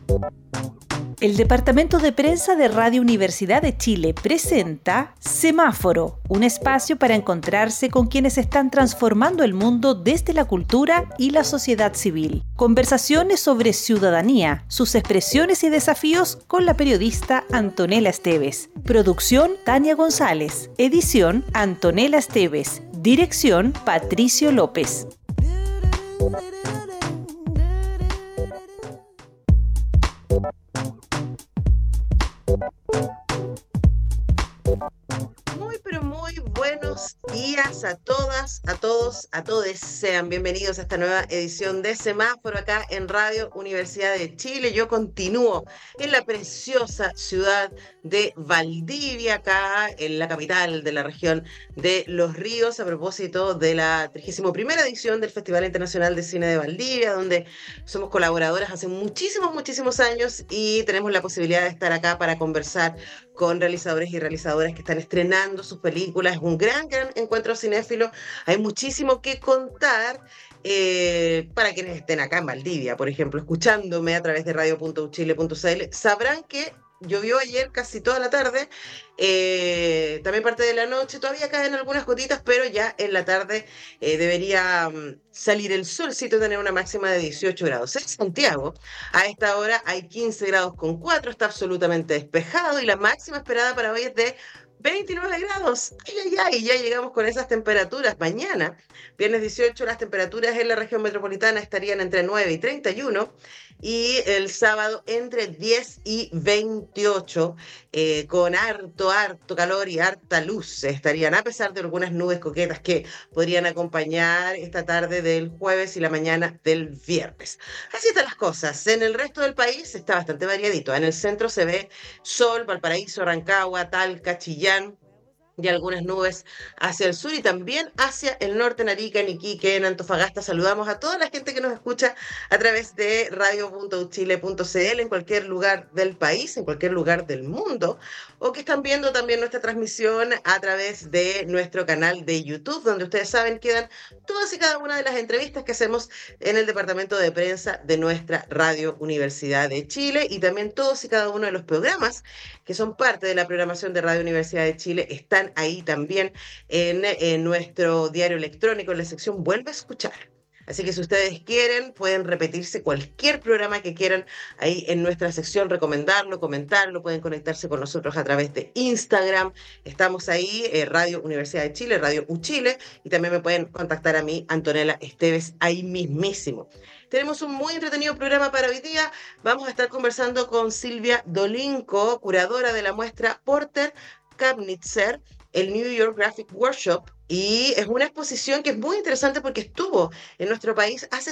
El Departamento de Prensa de Radio Universidad de Chile presenta Semáforo, un espacio para encontrarse con quienes están transformando el mundo desde la cultura y la sociedad civil. Conversaciones sobre ciudadanía, sus expresiones y desafíos con la periodista Antonella Esteves. Producción Tania González. Edición Antonella Esteves. Dirección Patricio López. Muy buenos días a todas, a todos, a todes. Sean bienvenidos a esta nueva edición de Semáforo acá en Radio Universidad de Chile. Yo continúo en la preciosa ciudad de Valdivia, acá en la capital de la región de Los Ríos, a propósito de la 31ª edición del Festival Internacional de Cine de Valdivia, donde somos colaboradoras hace muchísimos años y tenemos la posibilidad de estar acá para conversar con realizadores y realizadoras que están estrenando sus películas. Es un gran encuentro cinéfilo. Hay muchísimo que contar para quienes estén acá en Valdivia, por ejemplo, escuchándome a través de radio.uchile.cl. Sabrán que llovió ayer casi toda la tarde, también parte de la noche, todavía caen algunas gotitas, pero ya en la tarde debería salir el solcito, tener una máxima de 18 grados. En Santiago, a esta hora hay 15 grados con 4, está absolutamente despejado y la máxima esperada para hoy es de 29 grados. Ay, ya llegamos con esas temperaturas. Mañana, viernes 18, las temperaturas en la región metropolitana estarían entre 9 y 31 y el sábado entre 10 y 28, con harto calor y harta luz estarían, a pesar de algunas nubes coquetas que podrían acompañar esta tarde del jueves y la mañana del viernes. Así están las cosas. En el resto del país está bastante variadito. En el centro se ve sol, Valparaíso, Rancagua, Talca, Chillán, y algunas nubes hacia el sur y también hacia el norte, en Arica, en Iquique, en Antofagasta. Saludamos a toda la gente que nos escucha a través de radio.uchile.cl en cualquier lugar del país, en cualquier lugar del mundo, o que están viendo también nuestra transmisión a través de nuestro canal de YouTube, donde ustedes saben quedan todas y cada una de las entrevistas que hacemos en el departamento de prensa de nuestra Radio Universidad de Chile, y también todos y cada uno de los programas que son parte de la programación de Radio Universidad de Chile están ahí también en nuestro diario electrónico, en la sección Vuelve a Escuchar. Así que si ustedes quieren, pueden repetirse cualquier programa que quieran ahí en nuestra sección, recomendarlo, comentarlo, pueden conectarse con nosotros a través de Instagram. Estamos ahí, Radio Universidad de Chile, Radio UChile, y también me pueden contactar a mí, Antonella Esteves, ahí mismísimo. Tenemos un muy entretenido programa para hoy día. Vamos a estar conversando con Silvia Dolinco, curadora de la muestra Porter Knipser, el New York Graphic Workshop, y es una exposición que es muy interesante porque estuvo en nuestro país hace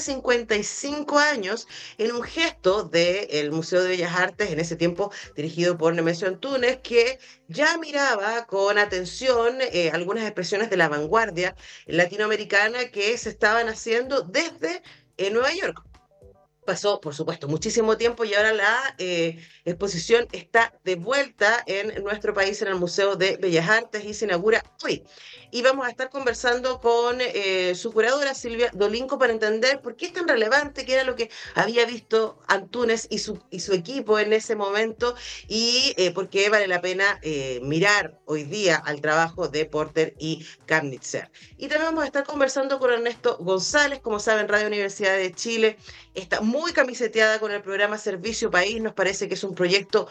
55 años en un gesto del Museo de Bellas Artes, en ese tiempo dirigido por Nemesio Antunes, que ya miraba con atención algunas expresiones de la vanguardia latinoamericana que se estaban haciendo desde Nueva York. Pasó, por supuesto, muchísimo tiempo y ahora la exposición está de vuelta en nuestro país, en el Museo de Bellas Artes, y se inaugura hoy. Y vamos a estar conversando con su curadora, Silvia Dolinco, para entender por qué es tan relevante, qué era lo que había visto Antunes y su equipo en ese momento, y por qué vale la pena mirar hoy día al trabajo de Porter y Knipser. Y también vamos a estar conversando con Ernesto González. Como saben, Radio Universidad de Chile está muy camiseteada con el programa Servicio País. Nos parece que es un proyecto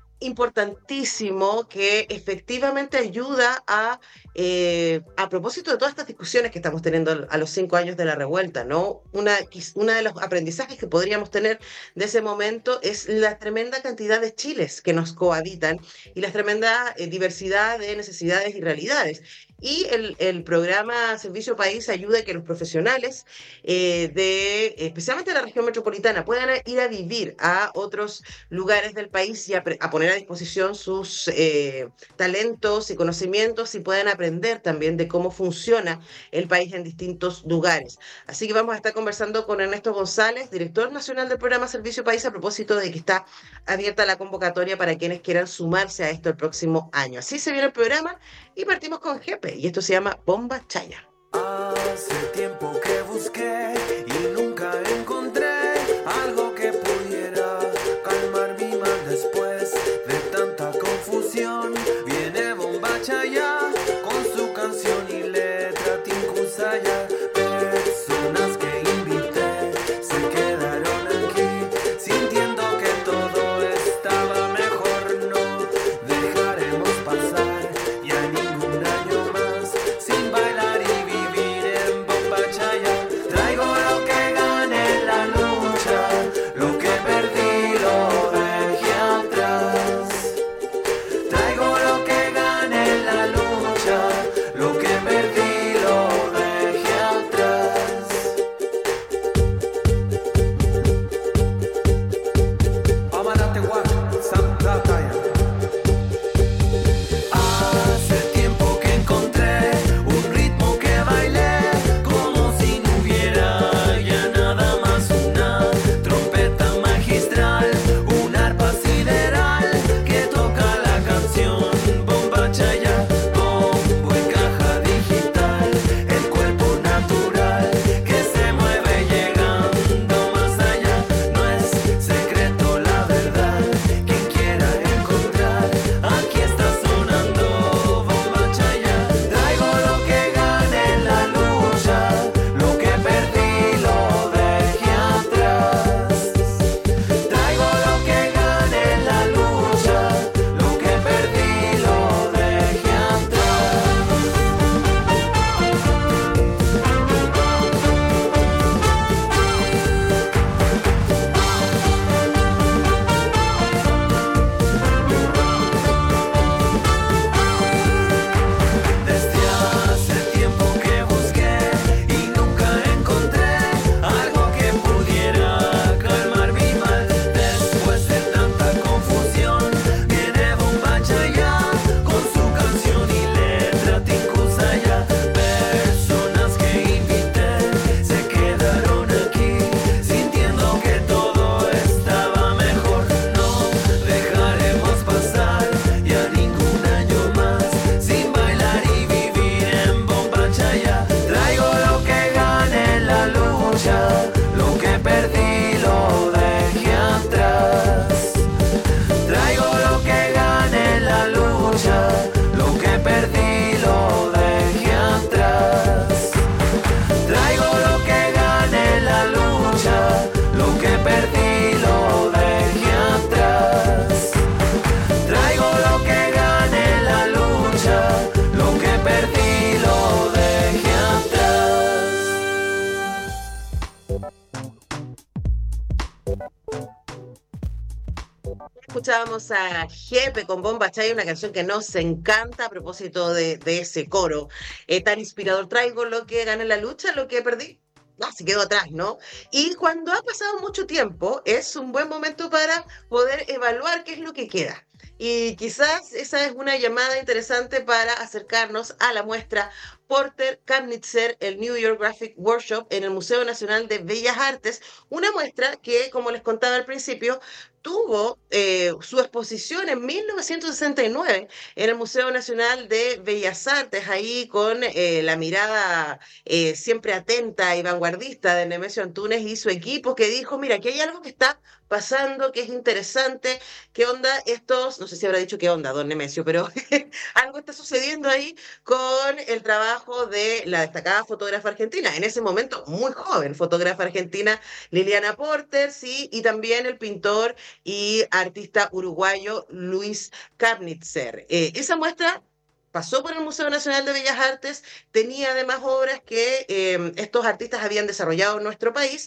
importantísimo que efectivamente ayuda a propósito de todas estas discusiones que estamos teniendo a los 5 años de la revuelta, ¿no? Una de los aprendizajes que podríamos tener de ese momento es la tremenda cantidad de chiles que nos cohabitan y la tremenda diversidad de necesidades y realidades. Y el programa Servicio País ayuda a que los profesionales especialmente de la región metropolitana, puedan ir a vivir a otros lugares del país y a poner a disposición sus talentos y conocimientos, y puedan aprender también de cómo funciona el país en distintos lugares. Así que vamos a estar conversando con Ernesto González, director nacional del programa Servicio País, a propósito de que está abierta la convocatoria para quienes quieran sumarse a esto el próximo año. Así se viene el programa y partimos con Jepe, y esto se llama Bomba Chaya. Hace tiempo que busqué y nunca encontré algo que pudiera calmar Escuchábamos a Jepe con Bomba Chay, una canción que nos encanta a propósito de ese coro tan inspirador. Traigo lo que gané en la lucha, lo que perdí. Se quedó atrás, ¿no? Y cuando ha pasado mucho tiempo, es un buen momento para poder evaluar qué es lo que queda. Y quizás esa es una llamada interesante para acercarnos a la muestra Porter Knitzer, el New York Graphic Workshop en el Museo Nacional de Bellas Artes, una muestra que, como les contaba al principio, tuvo su exposición en 1969 en el Museo Nacional de Bellas Artes, ahí con la mirada siempre atenta y vanguardista de Nemesio Antunes y su equipo, que dijo, mira, aquí hay algo que está pasando, que es interesante, qué onda estos, no sé si habrá dicho qué onda, don Nemesio, pero algo está sucediendo ahí con el trabajo de la destacada fotógrafa argentina, en ese momento muy joven, fotógrafa argentina Liliana Porter, sí, y también el pintor y artista uruguayo Luis Kapnitzer. Esa muestra pasó por el Museo Nacional de Bellas Artes, tenía además obras que estos artistas habían desarrollado en nuestro país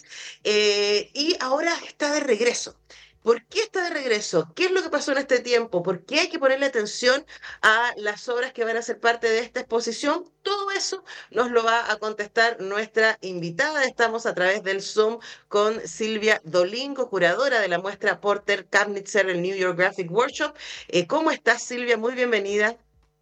y ahora está de regreso. ¿Por qué está de regreso? ¿Qué es lo que pasó en este tiempo? ¿Por qué hay que ponerle atención a las obras que van a ser parte de esta exposición? Todo eso nos lo va a contestar nuestra invitada. Estamos a través del Zoom con Silvia Dolingo, curadora de la muestra Porter Knitzer, el New York Graphic Workshop. ¿Cómo estás, Silvia? Muy bienvenida.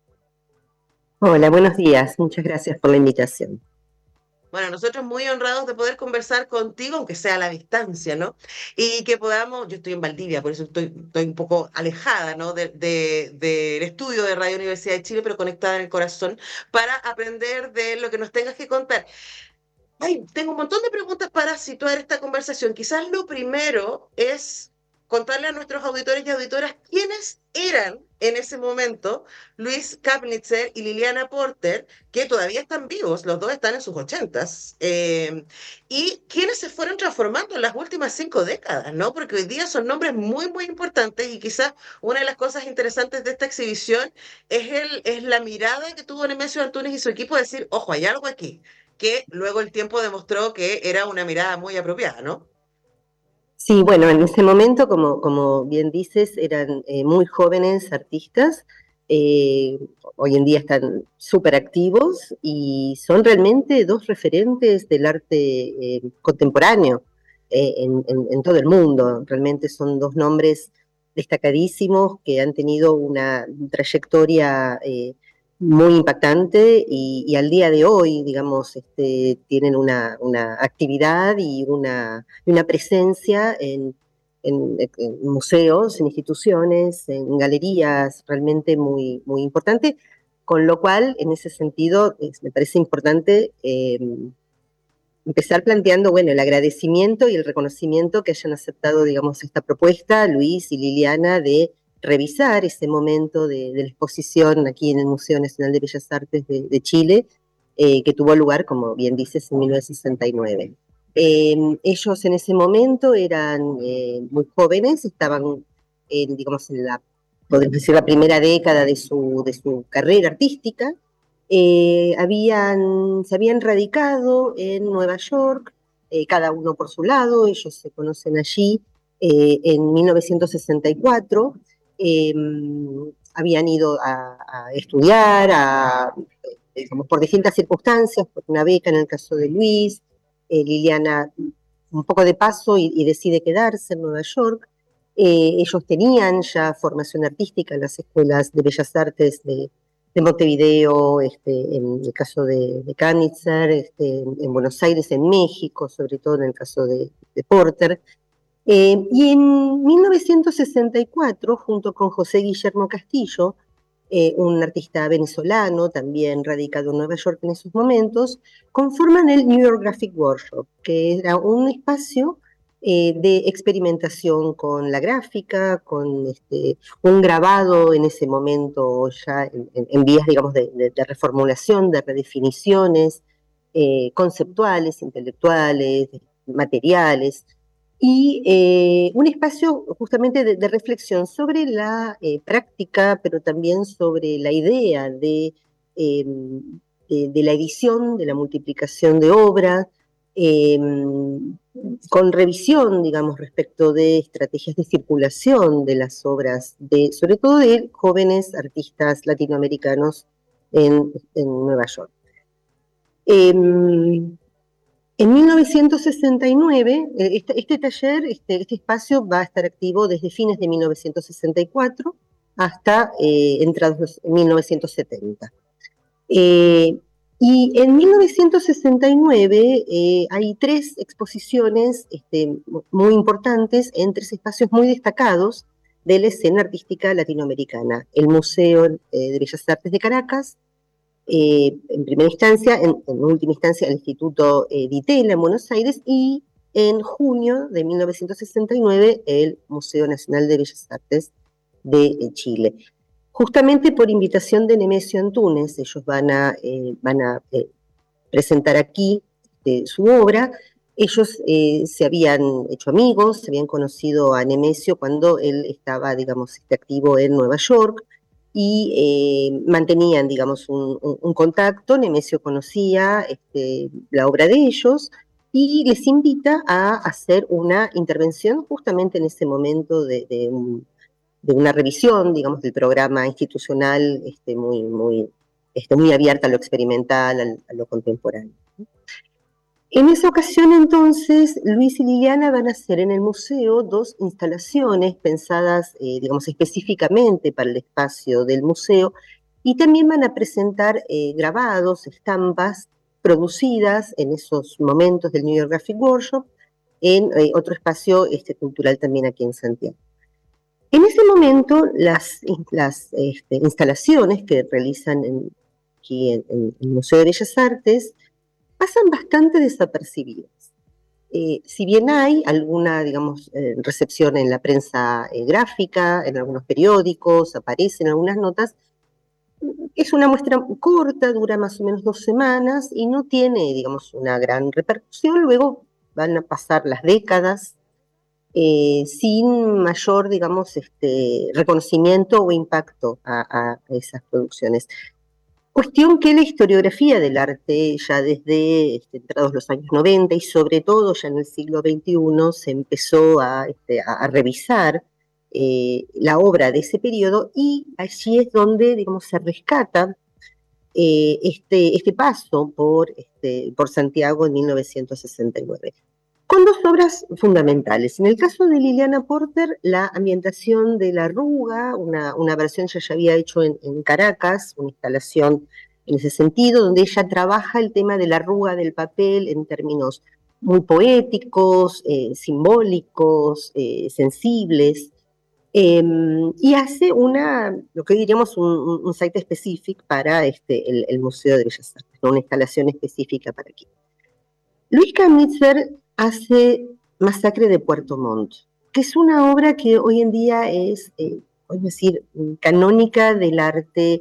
Hola, buenos días. Muchas gracias por la invitación. Bueno, nosotros muy honrados de poder conversar contigo, aunque sea a la distancia, ¿no? Y que podamos, yo estoy en Valdivia, por eso estoy un poco alejada, ¿no? Del estudio de Radio Universidad de Chile, pero conectada en el corazón, para aprender de lo que nos tengas que contar. Ay, tengo un montón de preguntas para situar esta conversación. Quizás lo primero es contarle a nuestros auditores y auditoras quiénes eran en ese momento Luis Kapnitzer y Liliana Porter, que todavía están vivos, los dos están en sus ochentas, y quiénes se fueron transformando en las últimas 5 décadas, ¿no? Porque hoy día son nombres muy, muy importantes y quizás una de las cosas interesantes de esta exhibición es la mirada que tuvo Nemesio Antunes y su equipo de decir, ojo, hay algo aquí que luego el tiempo demostró que era una mirada muy apropiada, ¿no? Sí, bueno, en ese momento, como bien dices, eran muy jóvenes artistas. eh, Hoy en día están súper activos y son realmente dos referentes del arte contemporáneo en todo el mundo. Realmente son dos nombres destacadísimos que han tenido una trayectoria muy impactante y al día de hoy, digamos, tienen una actividad y una presencia en museos, en instituciones, en galerías, realmente muy, muy importante, con lo cual, en ese sentido, me parece importante empezar planteando, bueno, el agradecimiento y el reconocimiento que hayan aceptado, digamos, esta propuesta, Luis y Liliana, de revisar ese momento de la exposición aquí en el Museo Nacional de Bellas Artes de Chile, que tuvo lugar, como bien dices, en 1969. Ellos en ese momento eran muy jóvenes, estaban, digamos, podemos decir, la primera década de su carrera artística. Se habían radicado en Nueva York, cada uno por su lado. Ellos se conocen allí en 1964. eh, Habían ido a estudiar, digamos, por distintas circunstancias, por una beca en el caso de Luis. Liliana un poco de paso y decide quedarse en Nueva York. Ellos tenían ya formación artística en las escuelas de Bellas Artes de Montevideo, en el caso de Knitzer, en Buenos Aires, en México, sobre todo en el caso de Porter. Y en 1964, junto con José Guillermo Castillo, un artista venezolano, también radicado en Nueva York en esos momentos, conforman el New York Graphic Workshop, que era un espacio de experimentación con la gráfica, con un grabado en ese momento ya en vías, digamos, de reformulación, de redefiniciones conceptuales, intelectuales, materiales, y un espacio justamente de reflexión sobre la práctica, pero también sobre la idea de la edición, de la multiplicación de obras, con revisión, digamos, respecto de estrategias de circulación de las obras, sobre todo de jóvenes artistas latinoamericanos en Nueva York. En 1969, este taller, este espacio va a estar activo desde fines de 1964 hasta entrados en 1970. Y en 1969 hay 3 exposiciones muy importantes en 3 espacios muy destacados de la escena artística latinoamericana. El Museo de Bellas Artes de Caracas, en primera instancia, en última instancia, el Instituto Di Tella en Buenos Aires, y en junio de 1969 el Museo Nacional de Bellas Artes de Chile. Justamente por invitación de Nemesio Antúnez, ellos van a presentar aquí su obra. Ellos se habían hecho amigos, se habían conocido a Nemesio cuando él estaba, digamos, activo en Nueva York, y mantenían, digamos, un contacto. Nemesio conocía la obra de ellos y les invita a hacer una intervención justamente en ese momento de una revisión, digamos, del programa institucional muy abierta a lo experimental, a lo contemporáneo. En esa ocasión, entonces, Luis y Liliana van a hacer en el museo 2 instalaciones pensadas, digamos, específicamente para el espacio del museo, y también van a presentar grabados, estampas producidas en esos momentos del New York Graphic Workshop en otro espacio cultural también aquí en Santiago. En ese momento, las instalaciones que realizan aquí en el Museo de Bellas Artes pasan bastante desapercibidas. Si bien hay alguna, digamos, recepción en la prensa gráfica, en algunos periódicos, aparecen algunas notas, es una muestra corta, dura más o menos 2 semanas y no tiene, digamos, una gran repercusión. Luego van a pasar las décadas sin mayor, digamos, reconocimiento o impacto a esas producciones. Cuestión que la historiografía del arte, ya desde entrados los años 90 y sobre todo ya en el siglo XXI, se empezó a revisar la obra de ese periodo, y allí es donde, digamos, se rescata este paso por Santiago en 1969. Con 2 obras fundamentales. En el caso de Liliana Porter, la ambientación de La Arruga, una versión ya había hecho en Caracas, una instalación en ese sentido, donde ella trabaja el tema de la arruga del papel en términos muy poéticos, simbólicos, sensibles, y hace lo que diríamos un site específico para el Museo de Bellas Artes, ¿no? Una instalación específica para aquí. Luis Kamnitzer hace Masacre de Puerto Montt, que es una obra que hoy en día es, decir, canónica del arte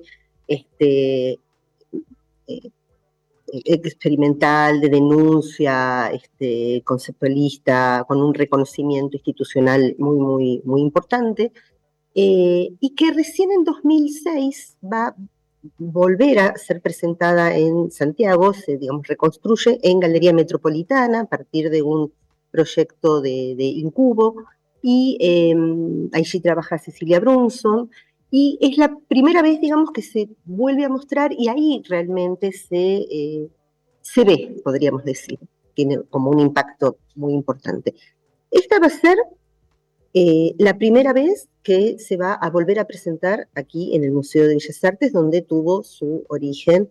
experimental, de denuncia, conceptualista, con un reconocimiento institucional muy importante, y que recién en 2006 va a volver a ser presentada en Santiago, se, digamos, reconstruye en Galería Metropolitana a partir de un proyecto de Incubo, y allí trabaja Cecilia Brunson, y es la primera vez, digamos, que se vuelve a mostrar, y ahí realmente se ve, podríamos decir, tiene como un impacto muy importante. Esta va a ser la primera vez que se va a volver a presentar aquí en el Museo de Bellas Artes, donde tuvieron su origen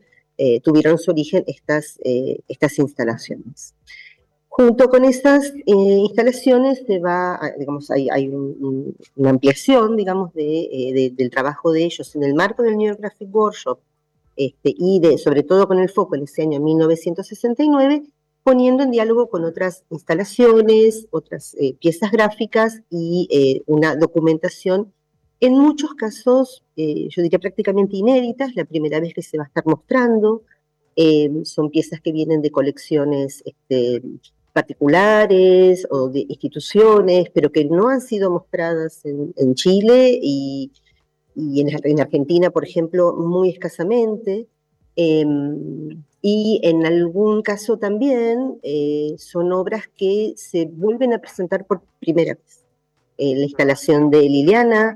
estas instalaciones. Junto con esas instalaciones digamos, hay una ampliación, digamos, del trabajo de ellos en el marco del New York Graphic Workshop, y sobre todo con el foco en ese año 1969, poniendo en diálogo con otras instalaciones, otras piezas gráficas y una documentación, en muchos casos, yo diría prácticamente inéditas, la primera vez que se va a estar mostrando. Son piezas que vienen de colecciones particulares o de instituciones, pero que no han sido mostradas en Chile y en Argentina, por ejemplo, muy escasamente. y en algún caso también son obras que se vuelven a presentar por primera vez. La instalación de Liliana,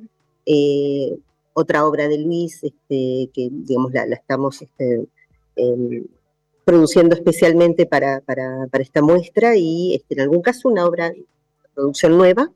otra obra de Luis, que digamos la estamos produciendo especialmente para esta muestra, y en algún caso una obra de producción nueva,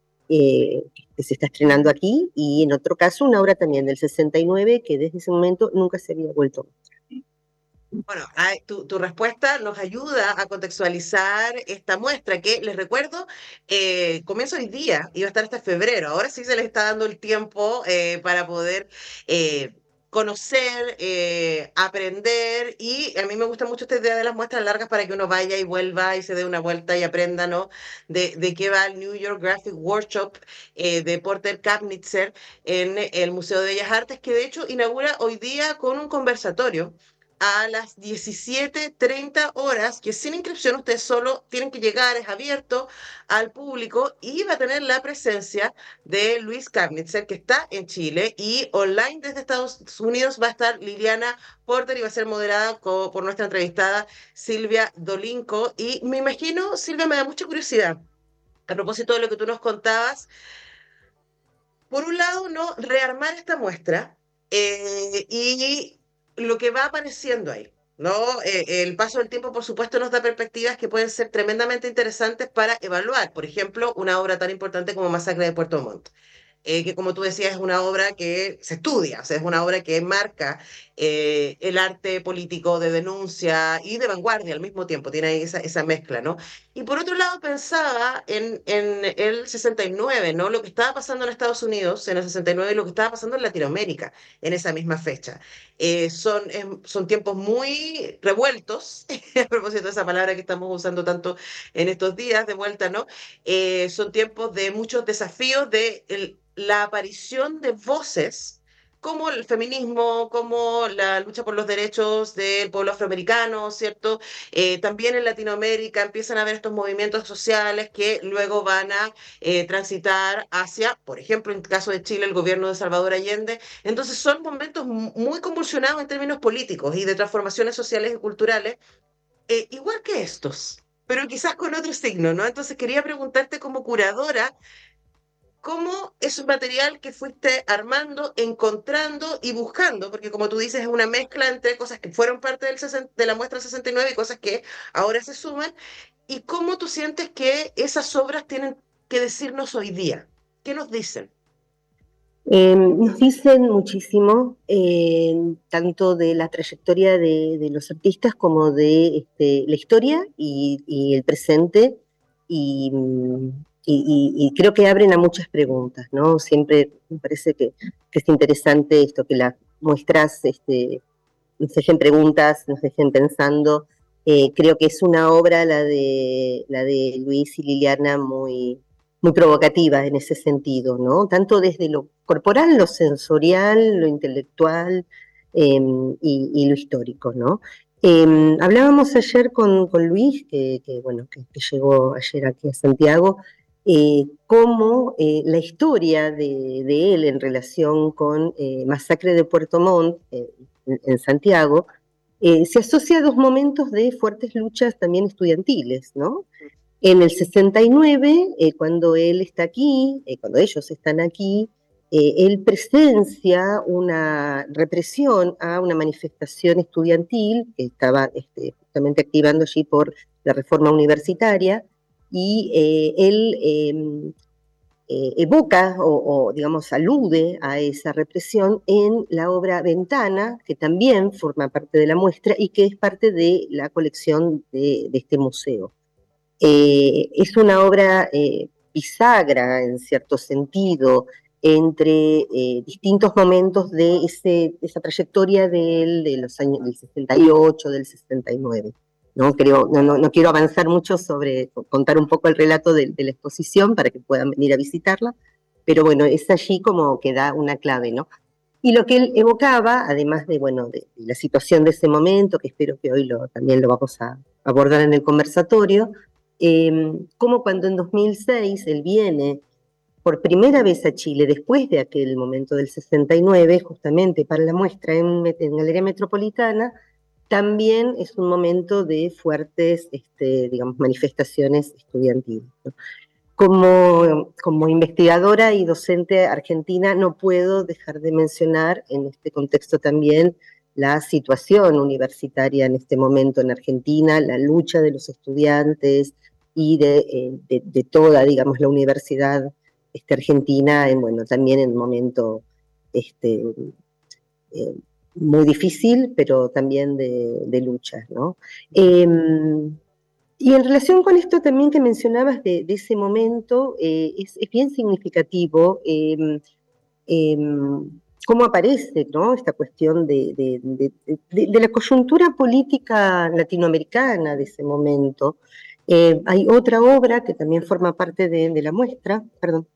que se está estrenando aquí, y en otro caso una obra también del 69 que desde ese momento nunca se había vuelto a mostrar. Bueno, tu respuesta nos ayuda a contextualizar esta muestra que, les recuerdo, comienza hoy día y va a estar hasta febrero. Ahora sí se les está dando el tiempo para poder eh, conocer, aprender, y a mí me gusta mucho esta idea de las muestras largas para que uno vaya y vuelva y se dé una vuelta y aprenda, ¿no? De qué va el New York Graphic Workshop de Porter Kapnitzer en el Museo de Bellas Artes, que de hecho inaugura hoy día con un conversatorio a las 17:30 horas, que sin inscripción ustedes solo tienen que llegar, es abierto al público, y va a tener la presencia de Luis Kapnitzer, que está en Chile, y online desde Estados Unidos va a estar Liliana Porter y va a ser moderada por nuestra entrevistada Silvia Dolinco. Y me imagino, Silvia, me da mucha curiosidad, a propósito de lo que tú nos contabas, por un lado, ¿no? Rearmar esta muestra y lo que va apareciendo ahí, ¿no? El paso del tiempo, por supuesto, nos da perspectivas que pueden ser tremendamente interesantes para evaluar, por ejemplo, una obra tan importante como Masacre de Puerto Montt, que como tú decías es una obra que se estudia, o sea, es una obra que marca el arte político de denuncia y de vanguardia al mismo tiempo, tiene ahí esa mezcla, ¿no? Y por otro lado pensaba en el 69, ¿no? Lo que estaba pasando en Estados Unidos en el 69 y lo que estaba pasando en Latinoamérica en esa misma fecha. Son tiempos muy revueltos, a propósito de esa palabra que estamos usando tanto en estos días de vuelta, ¿no? Son tiempos de muchos desafíos, la aparición de voces como el feminismo, como la lucha por los derechos del pueblo afroamericano, ¿cierto? También en Latinoamérica empiezan a haber estos movimientos sociales que luego van a transitar hacia, por ejemplo, en el caso de Chile, el gobierno de Salvador Allende. Entonces son momentos muy convulsionados en términos políticos y de transformaciones sociales y culturales, igual que estos, pero quizás con otro signo, ¿no? Entonces quería preguntarte como curadora, ¿cómo es un material que fuiste armando, encontrando y buscando? Porque como tú dices, es una mezcla entre cosas que fueron parte de la muestra 69 y cosas que ahora se suman. ¿Y cómo tú sientes que esas obras tienen que decirnos hoy día? ¿Qué nos dicen? Nos dicen muchísimo, tanto de la trayectoria de los artistas como de la historia y el presente, y, y creo que abren a muchas preguntas, ¿no? Siempre me parece que es interesante esto, que las muestras nos dejen preguntas, nos dejen pensando. Creo que es una obra, la de Luis y Liliana, muy provocativa en ese sentido, ¿no? Tanto desde lo corporal, lo sensorial, lo intelectual, y lo histórico, ¿no? Hablábamos ayer con Luis, bueno, que llegó ayer aquí a Santiago, cómo la historia de él en relación con Masacre de Puerto Montt, en Santiago, se asocia a dos momentos de fuertes luchas también estudiantiles, ¿no? En el 69, cuando él está aquí, cuando ellos están aquí, él presencia una represión a una manifestación estudiantil que estaba justamente activando allí por la reforma universitaria, y él evoca digamos, alude a esa represión en la obra Ventana, que también forma parte de la muestra y que es parte de la colección de este museo. Es una obra bisagra, en cierto sentido, entre distintos momentos de esa trayectoria de los años del 68, del 69. No quiero avanzar mucho sobre contar un poco el relato de la exposición para que puedan venir a visitarla, pero bueno, es allí como que da una clave, ¿no? Y lo que él evocaba, además bueno, de la situación de ese momento, que espero que hoy también lo vamos a abordar en el conversatorio, como cuando en 2006 él viene por primera vez a Chile, después de aquel momento del 69, justamente para la muestra en Galería Metropolitana, también es un momento de fuertes, digamos, manifestaciones estudiantiles, ¿no? Como investigadora y docente argentina, no puedo dejar de mencionar en este contexto también la situación universitaria en este momento en Argentina, la lucha de los estudiantes y de toda, digamos, la universidad argentina, también en un momento muy difícil, pero también de lucha, ¿no? Y en relación con esto también que mencionabas de ese momento, es bien significativo cómo aparece, ¿no?, esta cuestión de la coyuntura política latinoamericana de ese momento. Hay otra obra que también forma parte de la muestra, perdón,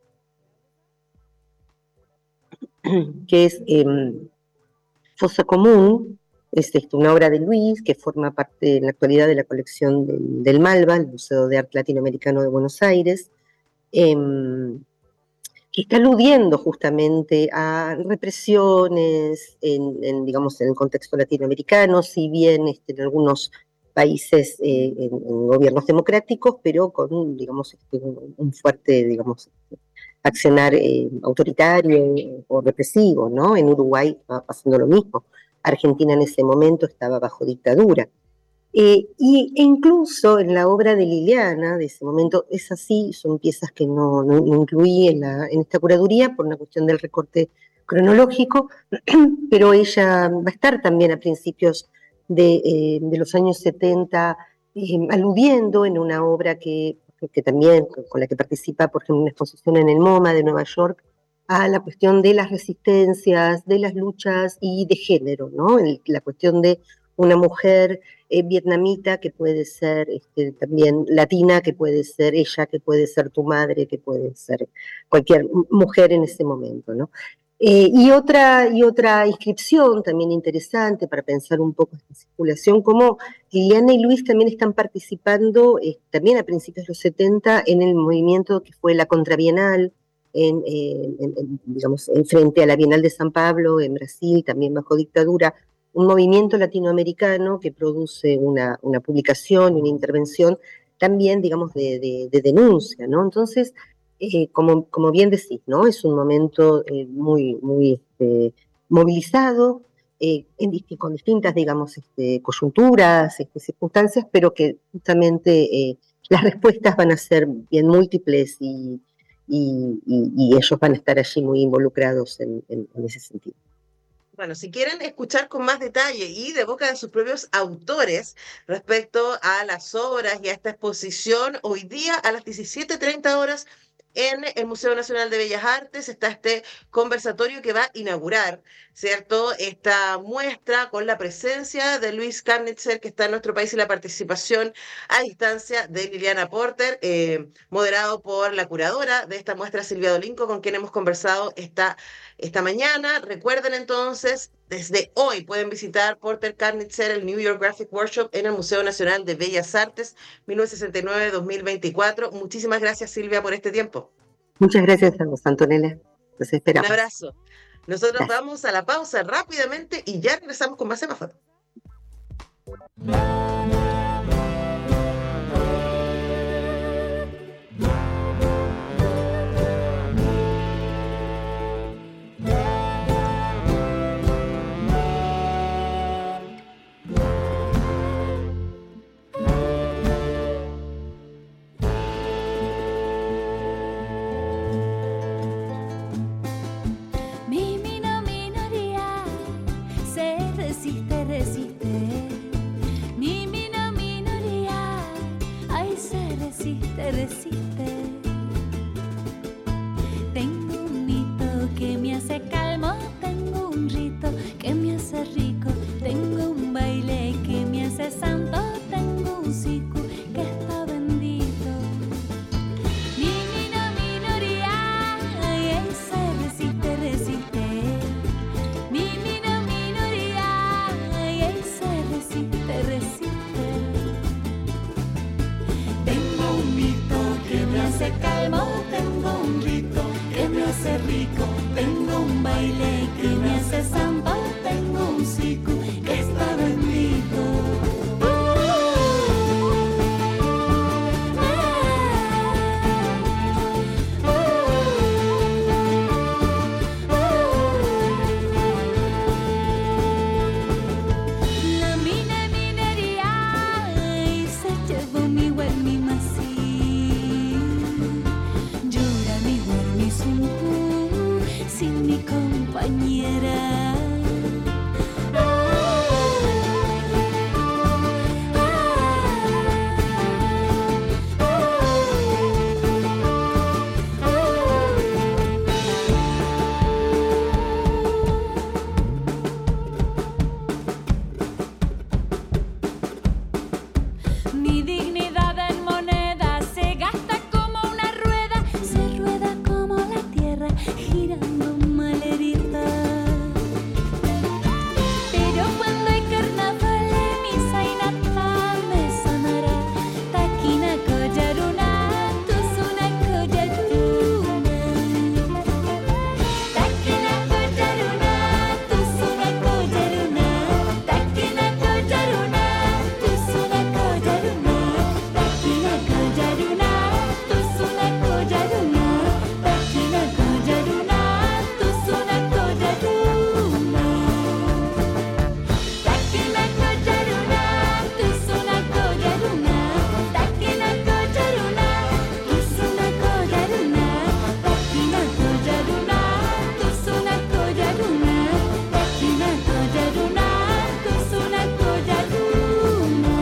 que es Fosa Común. Es una obra de Luis que forma parte en la actualidad de la colección del MALBA, el Museo de Arte Latinoamericano de Buenos Aires, que está aludiendo justamente a represiones digamos, en el contexto latinoamericano, si bien en algunos países en gobiernos democráticos, pero con digamos, un fuerte, digamos, accionar autoritario o represivo, ¿no? En Uruguay estaba pasando lo mismo. Argentina en ese momento estaba bajo dictadura. E incluso en la obra de Liliana, de ese momento, es así, son piezas que no incluí en esta curaduría por una cuestión del recorte cronológico, pero ella va a estar también a principios de los años 70 aludiendo en una obra que también, con la que participa, por ejemplo, en una exposición en el MoMA de Nueva York, a la cuestión de las resistencias, de las luchas y de género, ¿no? La cuestión de una mujer vietnamita que puede ser también latina, que puede ser ella, que puede ser tu madre, que puede ser cualquier mujer en ese momento, ¿no? Y otra inscripción también interesante para pensar un poco esta circulación, como Liliana y Luis también están participando también a principios de los 70 en el movimiento que fue la Contrabienal, digamos, en frente a la Bienal de San Pablo en Brasil, también bajo dictadura, un movimiento latinoamericano que produce una publicación, una intervención también, digamos, de denuncia, ¿no? Entonces, como bien decís, ¿no? Es un momento muy movilizado, con distintas, digamos, coyunturas, circunstancias, pero que justamente las respuestas van a ser bien múltiples y ellos van a estar allí muy involucrados en ese sentido. Bueno, si quieren escuchar con más detalle y de boca de sus propios autores respecto a las obras y a esta exposición, hoy día a las 17:30 horas en el Museo Nacional de Bellas Artes está este conversatorio que va a inaugurar, ¿cierto?, esta muestra con la presencia de Luis Karnitzer, que está en nuestro país, y la participación a distancia de Liliana Porter, moderado por la curadora de esta muestra, Silvia Dolinco, con quien hemos conversado esta mañana. Recuerden entonces, desde hoy pueden visitar Porter Karnitzer, el New York Graphic Workshop en el Museo Nacional de Bellas Artes, 1969-2024. Muchísimas gracias, Silvia, por este tiempo. Muchas gracias a vos, Antonella. Los esperamos. Un abrazo. Nosotros vamos a la pausa rápidamente y ya regresamos con más Semáforo. Resiste. Tengo un mito que me hace calmo, tengo un rito que me hace rico, tengo un baile que me hace santo, tengo un siku que está bendito. Mi minoría, ay, se resiste, resiste. Mi minoría, ay, se resiste, resiste. Que me hace calmo, tengo un rito que me hace rico, tengo un baile que me hace santo, tengo un siku que está bendito. sin mi compañera. Mi dignidad en moneda se gasta como una rueda, se rueda como la tierra, girando malherida. Pero cuando hay carnaval, misa y nata me sonará. Taquina collaruna, tuzuna collaruna. Taquina collaruna, tuzuna collaruna. Taquina collaruna, tuzuna collaruna. Taquina collaruna, tuzuna collaruna. Taquina collaruna, tuzuna collaruna. Taquina collaruna, tuzuna collaruna. Taquina collaruna, tuzuna collaruna. Taquina collaruna, tuzuna collaruna. Taquina collaruna, tuzuna collaruna.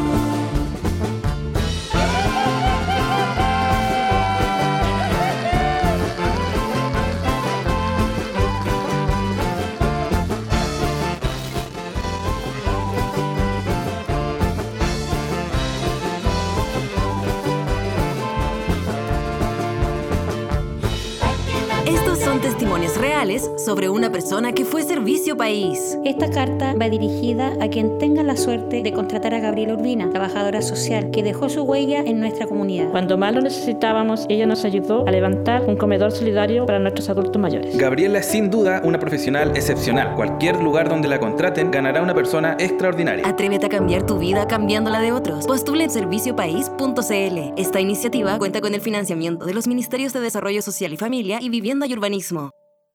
Estos son testimonios reales sobre una persona que fue servicio país. Esta carta va dirigida a quien tenga la suerte de contratar a Gabriela Urbina, trabajadora social, que dejó su huella en nuestra comunidad. Cuando más lo necesitábamos, ella nos ayudó a levantar un comedor solidario para nuestros adultos mayores. Gabriela es sin duda una profesional excepcional. Cualquier lugar donde la contraten ganará una persona extraordinaria. Atrévete a cambiar tu vida cambiando la de otros. Postula en serviciopaís.cl. Esta iniciativa cuenta con el financiamiento de los Ministerios de Desarrollo Social y Familia y Vivienda y Urbanismo.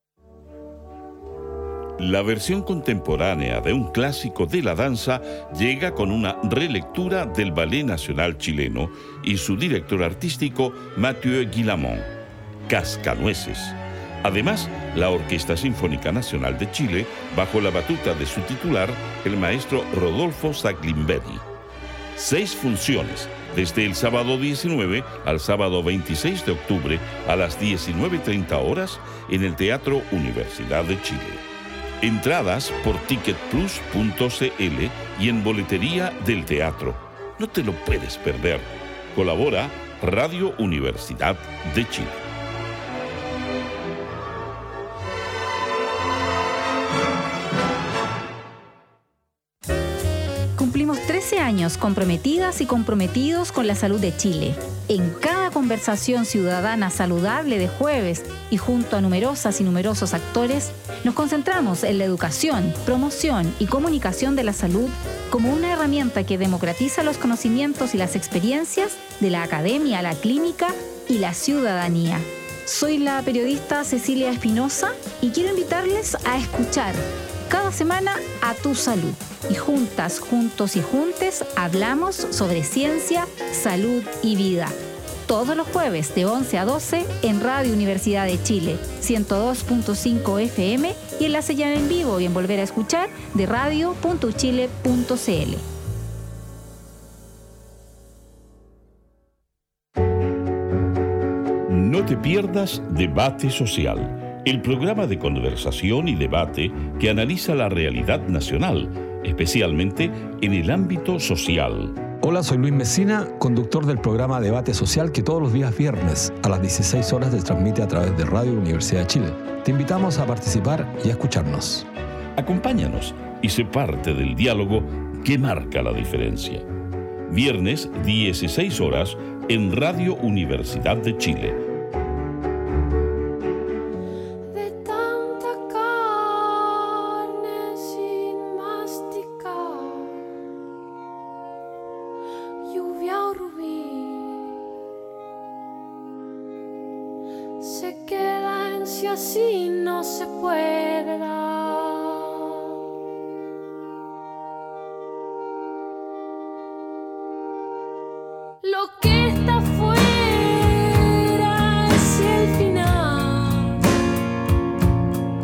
La versión contemporánea de un clásico de la danza llega con una relectura del Ballet Nacional Chileno y su director artístico Mathieu Guillamont, Cascanueces. Además, la Orquesta Sinfónica Nacional de Chile, bajo la batuta de su titular, el maestro Rodolfo Saclimbetti. 6 funciones, desde el sábado 19 al sábado 26 de octubre a las 19:30 horas en el Teatro Universidad de Chile. Entradas por ticketplus.cl y en boletería del teatro. No te lo puedes perder. Colabora Radio Universidad de Chile. Cumplimos 13 años comprometidas y comprometidos con la salud de Chile. En cada conversación ciudadana saludable de jueves y junto a numerosas y numerosos actores, nos concentramos en la educación, promoción y comunicación de la salud como una herramienta que democratiza los conocimientos y las experiencias de la academia, la clínica y la ciudadanía. Soy la periodista Cecilia Espinosa y quiero invitarles a escuchar cada semana A Tu Salud. Y juntas, juntos y juntes hablamos sobre ciencia, salud y vida. Todos los jueves de 11 a 12 en Radio Universidad de Chile, 102.5 FM y en la señal en vivo y en volver a escuchar de radio.uchile.cl. No te pierdas Debate Social, el programa de conversación y debate que analiza la realidad nacional, especialmente en el ámbito social. Hola, soy Luis Messina, conductor del programa Debate Social que todos los días viernes a las 16 horas se transmite a través de Radio Universidad de Chile. Te invitamos a participar y a escucharnos. Acompáñanos y sé parte del diálogo que marca la diferencia. Viernes, 16 horas, en Radio Universidad de Chile. Así no se puede dar. Lo que está fuera es el final.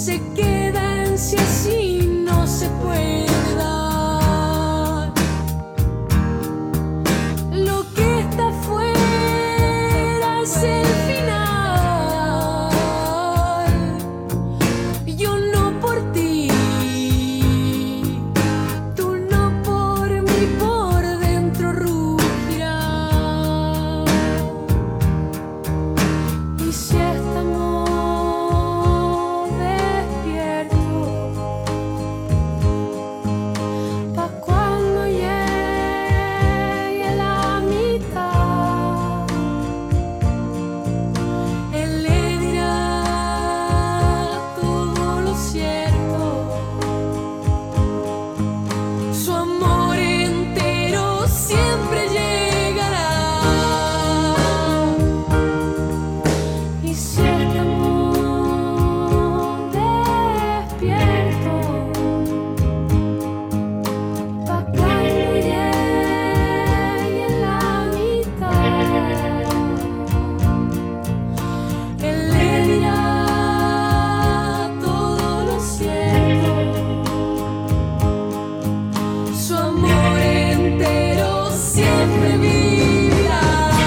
se queda en sí así, no se puede dar. Lo que está fuera es el final. Yo no por ti, tú no por mí, por dentro rugirá. Y si estamos despiertos, pa' cuando llegue la mitad, él le dirá todo lo cierto. Su amor entero siempre llegará. Y si estamos despiertos, pa' cuando llegue la mitad, él le dirá todo lo cierto. Su amor entero siempre vivirá.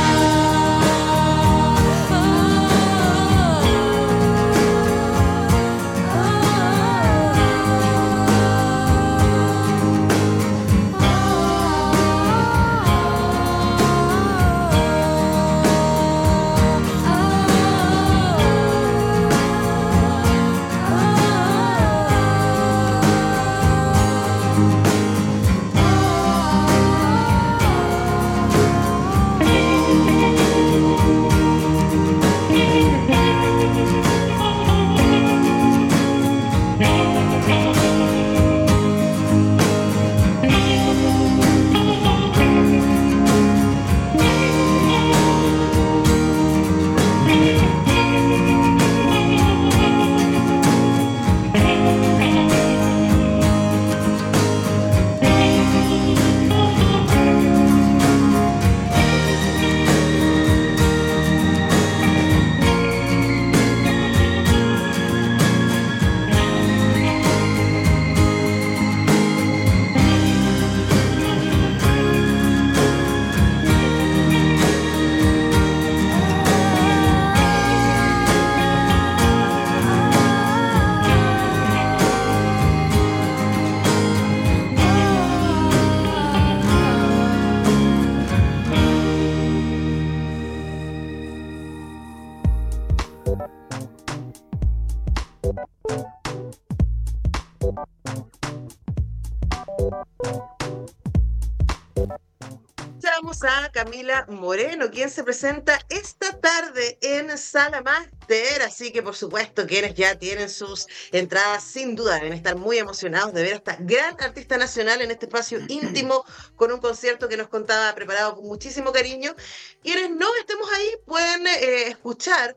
Escuchamos a Camila Moreno, quien se presenta esta tarde en Sala Máster, así que por supuesto quienes ya tienen sus entradas sin duda deben estar muy emocionados de ver a esta gran artista nacional en este espacio íntimo con un concierto que nos contaba preparado con muchísimo cariño. Quienes no estemos ahí pueden escuchar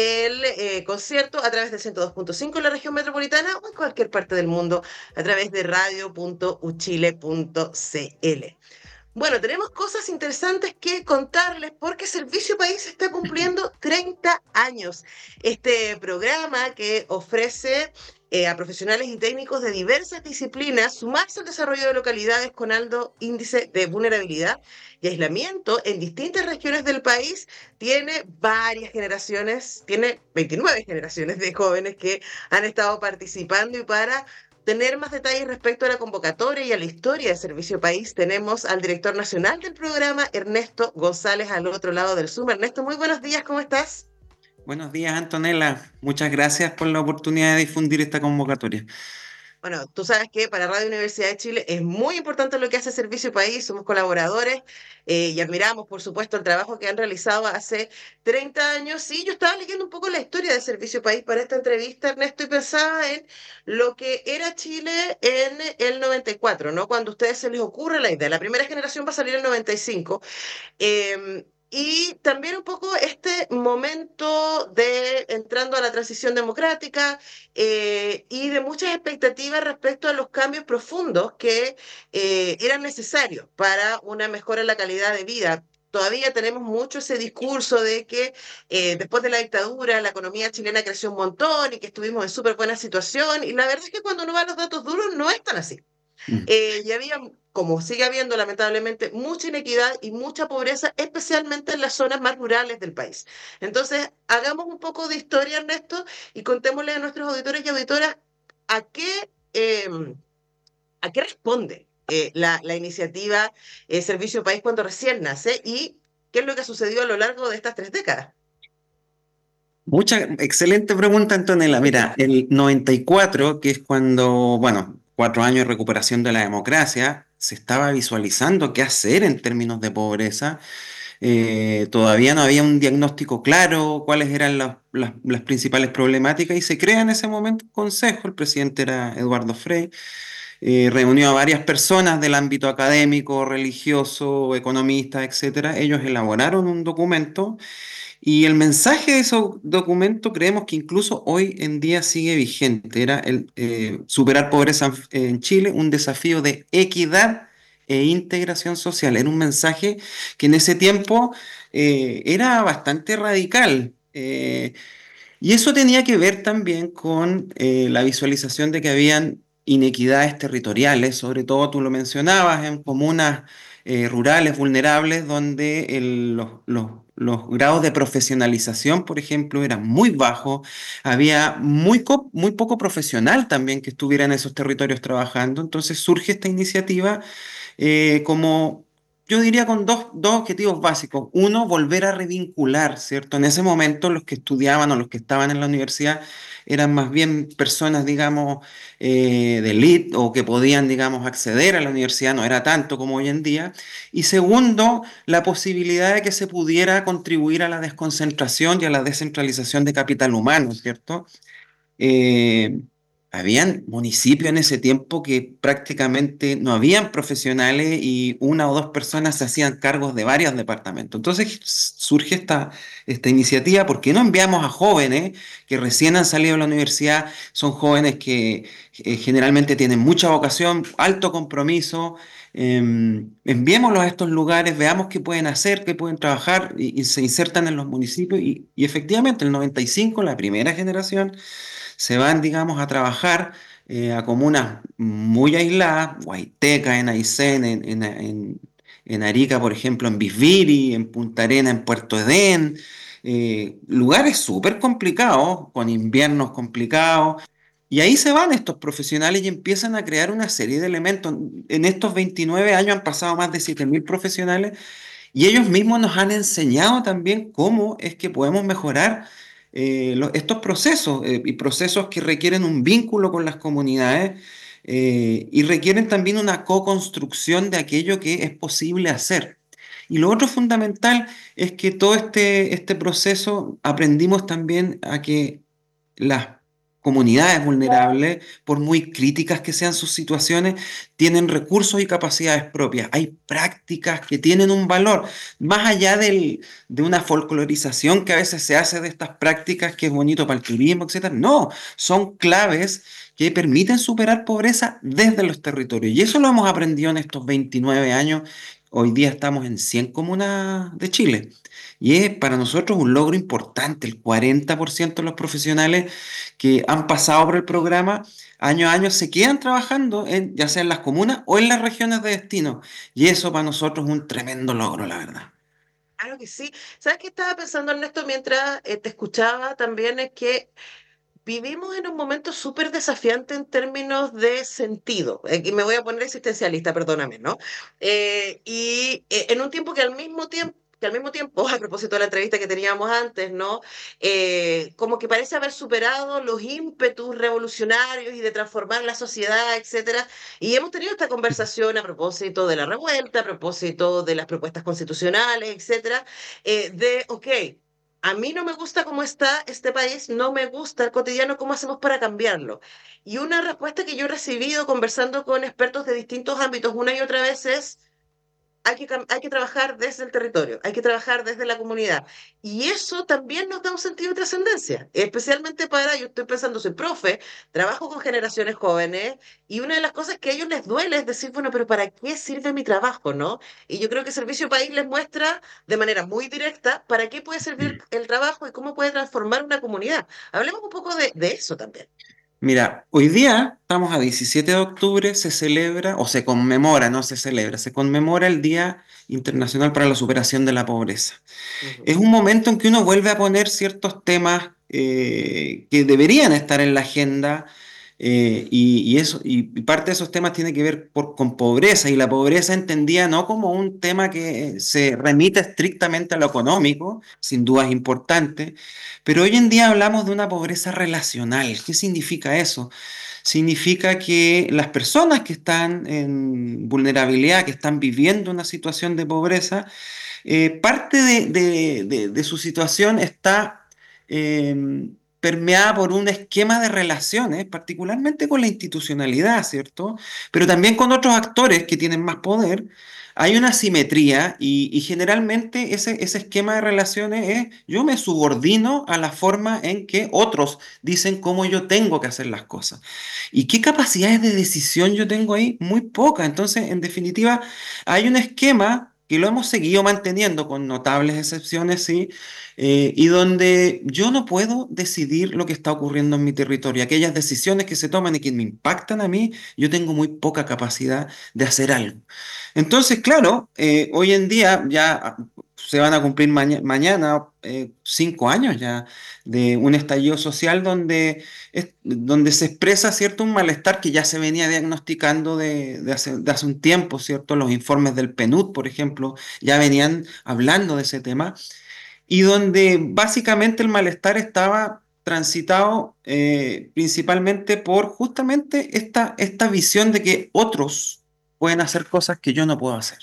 el concierto a través de 102.5 en la región metropolitana o en cualquier parte del mundo a través de radio.uchile.cl. Bueno, tenemos cosas interesantes que contarles porque Servicio País está cumpliendo 30 años. Este programa que ofrece a profesionales y técnicos de diversas disciplinas sumarse al desarrollo de localidades con alto índice de vulnerabilidad y aislamiento en distintas regiones del país, tiene varias generaciones, tiene 29 generaciones de jóvenes que han estado participando. Y para tener más detalles respecto a la convocatoria y a la historia de Servicio País, tenemos al director nacional del programa, Ernesto González, al otro lado del Zoom. Ernesto, muy buenos días, ¿cómo estás? Buenos días, Antonella. Muchas gracias por la oportunidad de difundir esta convocatoria. Bueno, tú sabes que para Radio Universidad de Chile es muy importante lo que hace Servicio País, somos colaboradores y admiramos, por supuesto, el trabajo que han realizado hace 30 años. Y yo estaba leyendo un poco la historia de Servicio País para esta entrevista, Ernesto, y pensaba en lo que era Chile en el 94, ¿no? Cuando a ustedes se les ocurre la idea. La primera generación va a salir en el 95. Y también un poco este momento de entrando a la transición democrática y de muchas expectativas respecto a los cambios profundos que eran necesarios para una mejora en la calidad de vida. todavía tenemos mucho ese discurso de que después de la dictadura la economía chilena creció un montón y que estuvimos en súper buena situación, y la verdad es que cuando uno va a los datos duros no es tan así. Y había, como sigue habiendo lamentablemente, mucha inequidad y mucha pobreza, especialmente en las zonas más rurales del país. Entonces, hagamos un poco de historia, Ernesto, y contémosle a nuestros auditores y auditoras a qué, a qué responde la iniciativa Servicio País cuando recién nace y qué es lo que ha sucedido a lo largo de estas 3 décadas. Excelente pregunta, Antonella. Mira, el 94, que es cuando, bueno, 4 años de recuperación de la democracia, se estaba visualizando qué hacer en términos de pobreza. Todavía no había un diagnóstico claro, cuáles eran las principales problemáticas, y se crea en ese momento un consejo. El presidente era Eduardo Frei. Reunió a varias personas del ámbito académico, religioso, economistas, etcétera. Ellos elaboraron un documento, y el mensaje de ese documento creemos que incluso hoy en día sigue vigente. Era el superar pobreza en Chile, un desafío de equidad e integración social. Era un mensaje que en ese tiempo era bastante radical. Y eso tenía que ver también con la visualización de que habían inequidades territoriales, sobre todo tú lo mencionabas, en comunas rurales vulnerables, donde los grados de profesionalización, por ejemplo, eran muy bajos. Había muy poco profesional también que estuviera en esos territorios trabajando. Entonces surge esta iniciativa como, yo diría, con dos objetivos básicos. Uno, volver a revincular, ¿cierto? En ese momento los que estudiaban o los que estaban en la universidad eran más bien personas, digamos, de élite, o que podían, digamos, acceder a la universidad, no era tanto como hoy en día. Y segundo, la posibilidad de que se pudiera contribuir a la desconcentración y a la descentralización de capital humano, ¿cierto? Eh, Habían municipios en ese tiempo que prácticamente no habían profesionales, y una o dos personas se hacían cargos de varios departamentos. Entonces surge esta iniciativa. ¿Por qué no enviamos a jóvenes que recién han salido de la universidad? Son jóvenes que generalmente tienen mucha vocación, alto compromiso. Enviémoslos a estos lugares, veamos qué pueden hacer, qué pueden trabajar, y se insertan en los municipios. Y efectivamente, el 95, la primera generación, se van, digamos, a trabajar a comunas muy aisladas: Huayteca, en Aysén, en Arica, por ejemplo, en Bisbiri, en Punta Arena, en Puerto Edén, lugares súper complicados, con inviernos complicados. Y ahí se van estos profesionales y empiezan a crear una serie de elementos. En estos 29 años han pasado más de 7.000 profesionales, y ellos mismos nos han enseñado también cómo es que podemos mejorar estos procesos, y procesos que requieren un vínculo con las comunidades, y requieren también una co-construcción de aquello que es posible hacer. Y lo otro fundamental es que todo este proceso aprendimos también a que las comunidades vulnerables, por muy críticas que sean sus situaciones, tienen recursos y capacidades propias. Hay prácticas que tienen un valor, más allá de una folclorización que a veces se hace de estas prácticas, que es bonito para el turismo, etcétera. No, son claves que permiten superar pobreza desde los territorios. Y eso lo hemos aprendido en estos 29 años. Hoy día estamos en 100 comunas de Chile. Y es para nosotros un logro importante. El 40% de los profesionales que han pasado por el programa, año a año, se quedan trabajando ya sea en las comunas o en las regiones de destino. Y eso para nosotros es un tremendo logro, la verdad. Claro que sí. ¿Sabes qué estaba pensando, Ernesto, mientras te escuchaba también? Es que vivimos en un momento súper desafiante en términos de sentido. Y me voy a poner existencialista, perdóname, ¿no? En un tiempo que al mismo tiempo, a propósito de la entrevista que teníamos antes, ¿no? Como que parece haber superado los ímpetus revolucionarios y de transformar la sociedad, etcétera. Y hemos tenido esta conversación a propósito de la revuelta, a propósito de las propuestas constitucionales, etcétera, ok, a mí no me gusta cómo está este país, no me gusta el cotidiano, ¿cómo hacemos para cambiarlo? Y una respuesta que yo he recibido conversando con expertos de distintos ámbitos una y otra vez es: hay que trabajar desde el territorio, hay que trabajar desde la comunidad. Y eso también nos da un sentido de trascendencia, especialmente yo estoy pensando, soy profe, trabajo con generaciones jóvenes, y una de las cosas que a ellos les duele es decir, bueno, pero ¿para qué sirve mi trabajo, no? Y yo creo que Servicio País les muestra de manera muy directa para qué puede servir el trabajo y cómo puede transformar una comunidad. Hablemos un poco de eso también. Mira, hoy día estamos a 17 de octubre, se celebra, o se conmemora, no se celebra, se conmemora el Día Internacional para la Superación de la Pobreza. Es un momento en que uno vuelve a poner ciertos temas que deberían estar en la agenda, y parte de esos temas tiene que ver con pobreza, y la pobreza entendida no como un tema que se remite estrictamente a lo económico, sin duda es importante, pero hoy en día hablamos de una pobreza relacional. ¿Qué significa eso? Significa que las personas que están en vulnerabilidad, que están viviendo una situación de pobreza, parte de su situación está permeada por un esquema de relaciones, particularmente con la institucionalidad, ¿cierto? Pero también con otros actores que tienen más poder. Hay una simetría y generalmente ese esquema de relaciones es yo me subordino a la forma en que otros dicen cómo yo tengo que hacer las cosas. ¿Y qué capacidades de decisión yo tengo ahí? Muy poca. Entonces, en definitiva, hay un esquema que lo hemos seguido manteniendo con notables excepciones, sí, y donde yo no puedo decidir lo que está ocurriendo en mi territorio. Aquellas decisiones que se toman y que me impactan a mí, yo tengo muy poca capacidad de hacer algo. Entonces, claro, hoy en día ya se van a cumplir mañana 5 años ya de un estallido social donde se expresa, ¿cierto?, un malestar que ya se venía diagnosticando de hace un tiempo, ¿cierto? Los informes del PNUD, por ejemplo, ya venían hablando de ese tema, y donde básicamente el malestar estaba transitado principalmente por justamente esta visión de que otros pueden hacer cosas que yo no puedo hacer.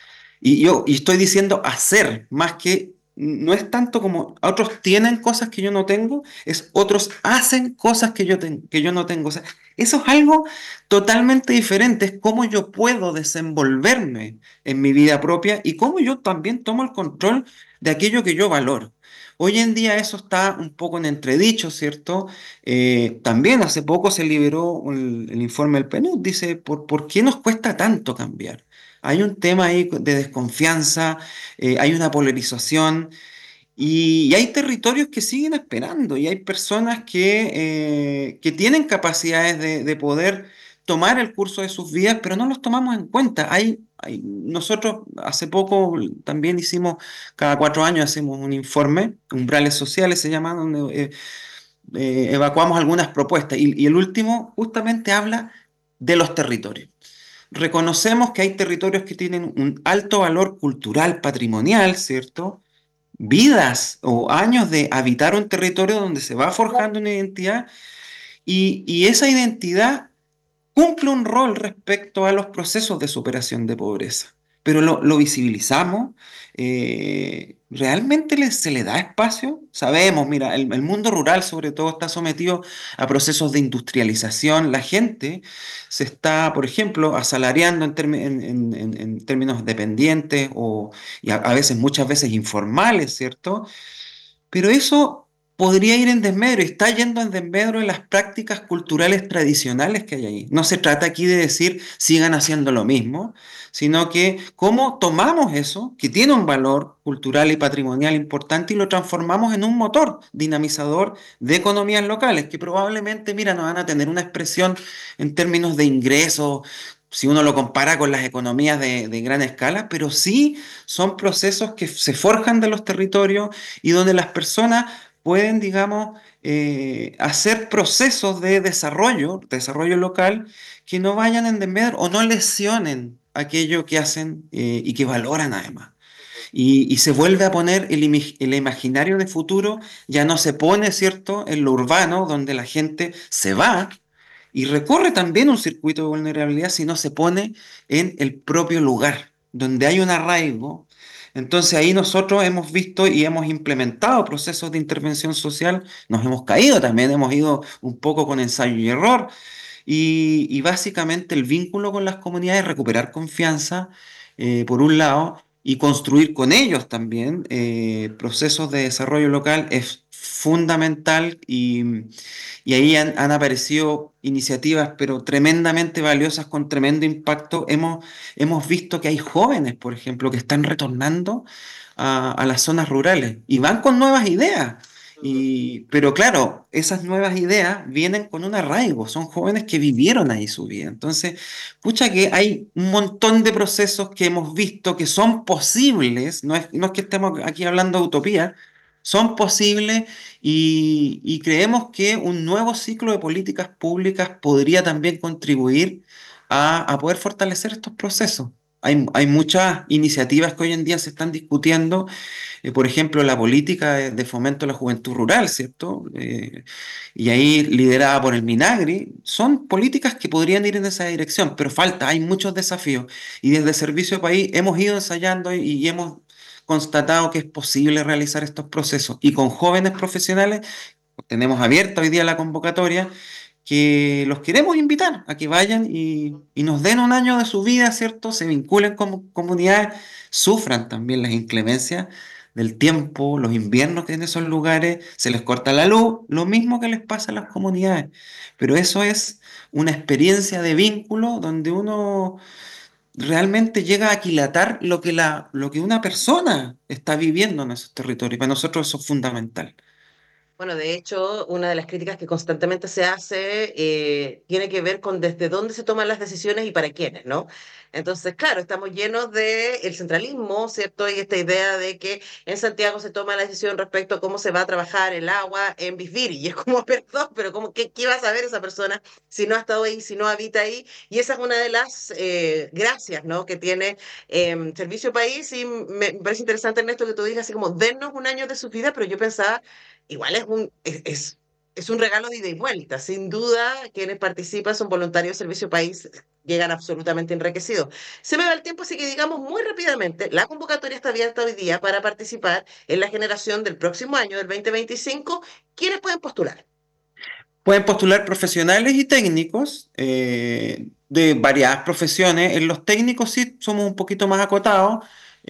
Y estoy diciendo hacer, más que no es tanto como otros tienen cosas que yo no tengo, es otros hacen cosas que yo no tengo. O sea, eso es algo totalmente diferente, es cómo yo puedo desenvolverme en mi vida propia y cómo yo también tomo el control de aquello que yo valoro. Hoy en día eso está un poco en entredicho, ¿cierto? También hace poco se liberó el informe del PNUD, dice, ¿por qué nos cuesta tanto cambiar? Hay un tema ahí de desconfianza, hay una polarización y hay territorios que siguen esperando y hay personas que tienen capacidades de poder tomar el curso de sus vidas, pero no los tomamos en cuenta. Nosotros hace poco también cada 4 años hacemos un informe, umbrales sociales se llama, donde evacuamos algunas propuestas y el último justamente habla de los territorios. Reconocemos que hay territorios que tienen un alto valor cultural, patrimonial, ¿cierto? Vidas o años de habitar un territorio donde se va forjando una identidad y esa identidad cumple un rol respecto a los procesos de superación de pobreza. Pero lo visibilizamos, ¿realmente se le da espacio? Sabemos, mira, el mundo rural sobre todo está sometido a procesos de industrialización. La gente se está, por ejemplo, asalariando en términos dependientes y a veces, muchas veces informales, ¿cierto? Pero eso podría ir en desmedro y está yendo en desmedro en las prácticas culturales tradicionales que hay ahí. No se trata aquí de decir sigan haciendo lo mismo, sino que cómo tomamos eso, que tiene un valor cultural y patrimonial importante, y lo transformamos en un motor dinamizador de economías locales, que probablemente, mira, no van a tener una expresión en términos de ingresos, si uno lo compara con las economías de gran escala, pero sí son procesos que se forjan de los territorios y donde las personas pueden, digamos, hacer procesos de desarrollo local que no vayan en desmedro o no lesionen aquello que hacen y que valoran además. Y se vuelve a poner el imaginario de futuro, ya no se pone, ¿cierto?, en lo urbano, donde la gente se va y recorre también un circuito de vulnerabilidad, sino se pone en el propio lugar, donde hay un arraigo. Entonces ahí nosotros hemos visto y hemos implementado procesos de intervención social, nos hemos caído también, hemos ido un poco con ensayo y error, y básicamente el vínculo con las comunidades, recuperar confianza, por un lado, y construir con ellos también procesos de desarrollo local es fundamental y ahí han aparecido iniciativas pero tremendamente valiosas con tremendo impacto. Hemos visto que hay jóvenes, por ejemplo, que están retornando a las zonas rurales y van con nuevas ideas. Pero claro, esas nuevas ideas vienen con un arraigo, son jóvenes que vivieron ahí su vida. Entonces, pucha que hay un montón de procesos que hemos visto que son posibles, no es que estemos aquí hablando de utopía, son posibles y creemos que un nuevo ciclo de políticas públicas podría también contribuir a poder fortalecer estos procesos. Hay muchas iniciativas que hoy en día se están discutiendo, por ejemplo, la política de fomento a la juventud rural, ¿cierto? Y ahí liderada por el Minagri, son políticas que podrían ir en esa dirección, pero hay muchos desafíos. Y desde Servicio País hemos ido ensayando y hemos constatado que es posible realizar estos procesos. Y con jóvenes profesionales, tenemos abierta hoy día la convocatoria, que los queremos invitar a que vayan y nos den un año de su vida, ¿cierto? Se vinculen como comunidades, sufran también las inclemencias del tiempo, los inviernos que en esos lugares se les corta la luz, lo mismo que les pasa a las comunidades. Pero eso es una experiencia de vínculo donde uno realmente llega a aquilatar lo que una persona está viviendo en esos territorios. Para nosotros eso es fundamental. Bueno, de hecho, una de las críticas que constantemente se hace tiene que ver con desde dónde se toman las decisiones y para quiénes, ¿no? Entonces, claro, estamos llenos del centralismo, ¿cierto? Y esta idea de que en Santiago se toma la decisión respecto a cómo se va a trabajar el agua en Bisbiri. Y es como, perdón, pero ¿qué va a saber esa persona si no ha estado ahí, si no habita ahí? Y esa es una de las gracias, ¿no? Que tiene Servicio País. Y me parece interesante, Ernesto, que tú digas así como, dennos un año de su vida, pero yo pensaba igual es un regalo de ida y vuelta. Sin duda, quienes participan son voluntarios de Servicio País, llegan absolutamente enriquecidos. Se me va el tiempo, así que digamos muy rápidamente, la convocatoria está abierta hoy día para participar en la generación del próximo año, del 2025. ¿Quiénes pueden postular? Pueden postular profesionales y técnicos de variadas profesiones. En los técnicos sí somos un poquito más acotados.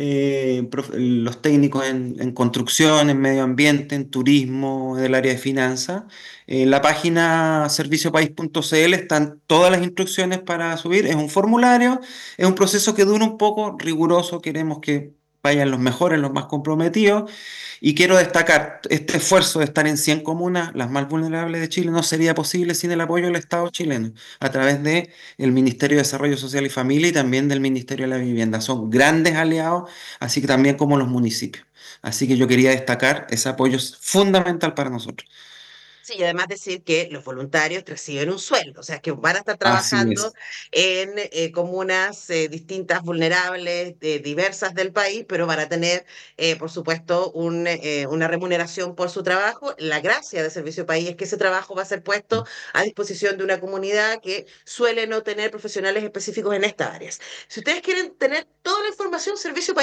Los técnicos en construcción, en medio ambiente, en turismo, del área de finanzas. En la página serviciopaís.cl están todas las instrucciones para subir. Es un formulario, es un proceso que dura un poco, riguroso. Queremos que vayan los mejores, los más comprometidos. Y quiero destacar, este esfuerzo de estar en 100 comunas, las más vulnerables de Chile, no sería posible sin el apoyo del Estado chileno, a través del Ministerio de Desarrollo Social y Familia y también del Ministerio de la Vivienda. Son grandes aliados, así que también como los municipios. Así que yo quería destacar, ese apoyo es fundamental para nosotros. Sí, y además decir que los voluntarios reciben un sueldo, o sea, que van a estar Así trabajando es. en comunas distintas, vulnerables, diversas del país, pero van a tener, por supuesto, una remuneración por su trabajo. La gracia de Servicio País es que ese trabajo va a ser puesto a disposición de una comunidad que suele no tener profesionales específicos en estas áreas. Si ustedes quieren tener toda la información,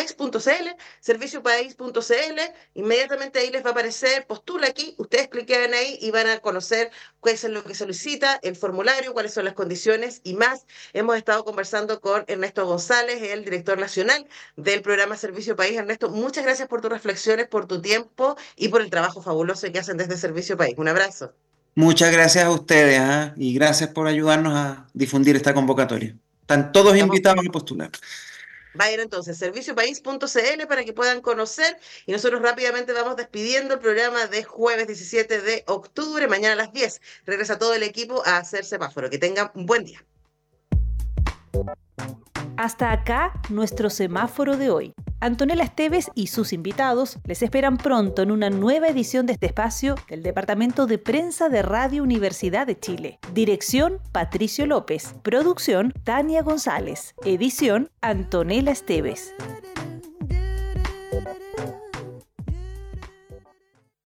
serviciopaís.cl, inmediatamente ahí les va a aparecer, postula aquí, ustedes cliquen ahí y van a conocer qué es lo que solicita, el formulario, cuáles son las condiciones y más. Hemos estado conversando con Ernesto González, el director nacional del programa Servicio País. Ernesto, muchas gracias por tus reflexiones, por tu tiempo y por el trabajo fabuloso que hacen desde Servicio País. Un abrazo. Muchas gracias a ustedes, y gracias por ayudarnos a difundir esta convocatoria. Están todos invitados a postular. Vayan entonces, serviciopaís.cl para que puedan conocer y nosotros rápidamente vamos despidiendo el programa de jueves 17 de octubre. Mañana a las 10 regresa todo el equipo a hacer semáforo. Que tengan un buen día. Hasta acá nuestro semáforo de hoy. Antonella Esteves y sus invitados les esperan pronto en una nueva edición de este espacio del Departamento de Prensa de Radio Universidad de Chile. Dirección, Patricio López. Producción, Tania González. Edición, Antonella Esteves.